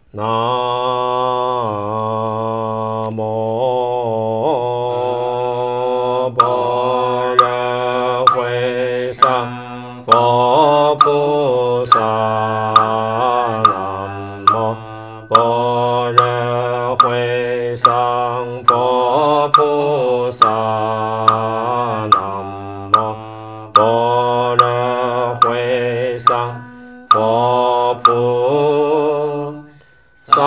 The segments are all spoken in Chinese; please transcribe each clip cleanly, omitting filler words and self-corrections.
南无般若会上佛菩萨，南无般若会上佛菩萨，南无般若会上佛菩萨。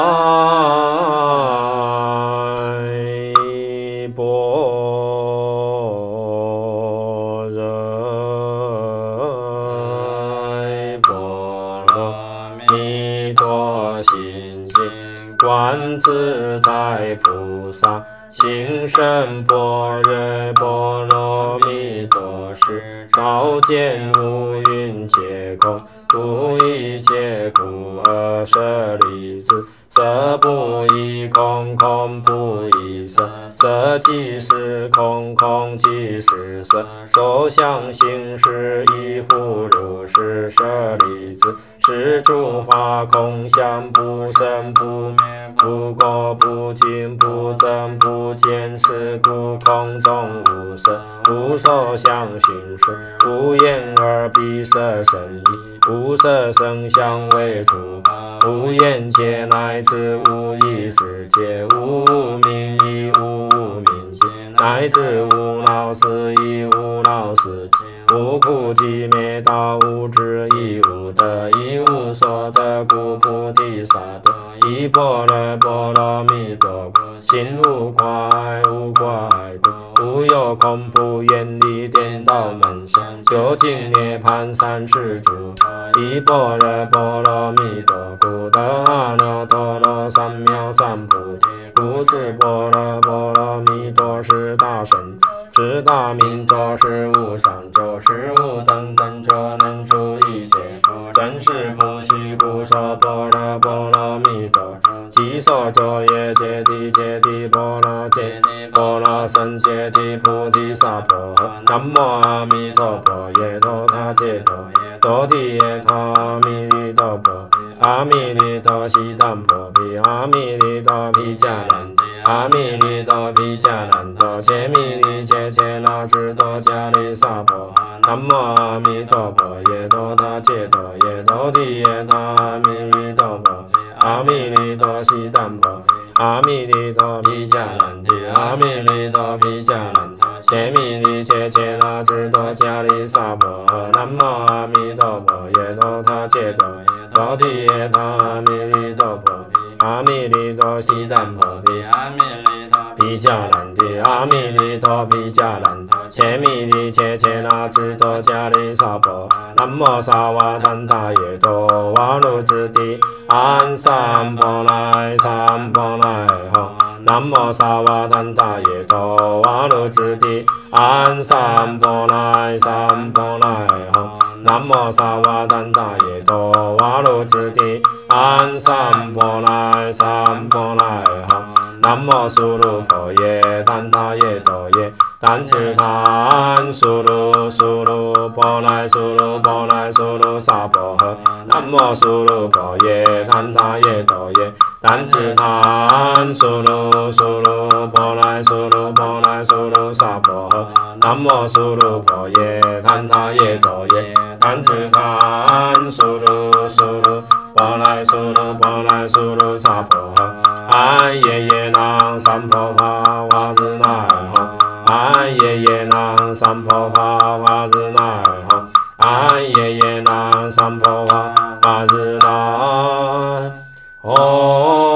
观自在菩萨行深般若波罗蜜多时，照见五蕴皆空，度一切苦厄舍利子。色不异空，空不异色，色即是空，空即是色，受想行识亦复如是。舍利子，是诸法空相，不生不灭，不垢不净，不增不减，是故空中无色，无受想行识，无眼耳鼻舌身意，无色声香味触，无眼界乃至无意识界，无明亦无明界，乃至无老死亦无老死界，无苦集灭道，无智亦无得，亦无所得，故菩提萨埵依般若波罗蜜多故，心无挂碍，无挂碍故，无有恐怖，远离颠倒梦想，究竟涅槃三世诸佛依般若波罗蜜多故，得阿耨多罗三藐三菩提。故知般若波罗蜜多是大神，是大明咒，是无上咒，是无等等咒，能除一切苦，真实不虚，故说般若波罗蜜多。即所咒也，揭谛揭谛波罗揭谛波罗僧揭谛菩提萨婆诃。南无阿弥陀佛，耶陀他揭陀耶，多提耶陀阿弥利多婆，阿弥利多悉檀婆毗，阿弥利多毗迦兰提，阿弥利多毗迦兰多，切弥利切切那智多迦利萨婆诃。南无阿弥陀佛，耶陀他揭陀耶，多提耶陀阿弥利多婆，阿弥利多悉檀婆毗，阿弥利多毗迦兰提，阿弥利多毗迦兰多，切弥利切切那智多迦利萨婆诃。南无阿弥陀佛，耶陀他揭陀耶，多提耶陀阿弥利多婆毗，阿弥利多悉檀婆毗，阿弥利多毗迦兰提，阿弥利多毗迦兰多，切弥利切切那智多迦利萨婆诃。南无萨瓦坦达耶多瓦卢智帝安三波来三波来吽。南无萨瓦坦达耶多瓦卢智帝安三波来三波来吽。南无萨瓦坦达耶多瓦卢智帝安三波来三波来吽。南无苏卢婆耶坦达耶多耶，怛侄他苏卢苏卢波来苏卢波来苏卢萨婆诃。南无苏卢婆耶坦达耶多耶，怛侄他苏卢苏卢波来苏卢波来苏卢萨婆诃。南无苏卢婆耶坦达耶多耶，怛侄他苏卢苏卢波来苏卢波来苏卢萨婆诃。安耶耶那三婆伐瓦日那吽，安耶耶那三婆伐瓦日那吽，安耶耶那三婆伐瓦日那吽。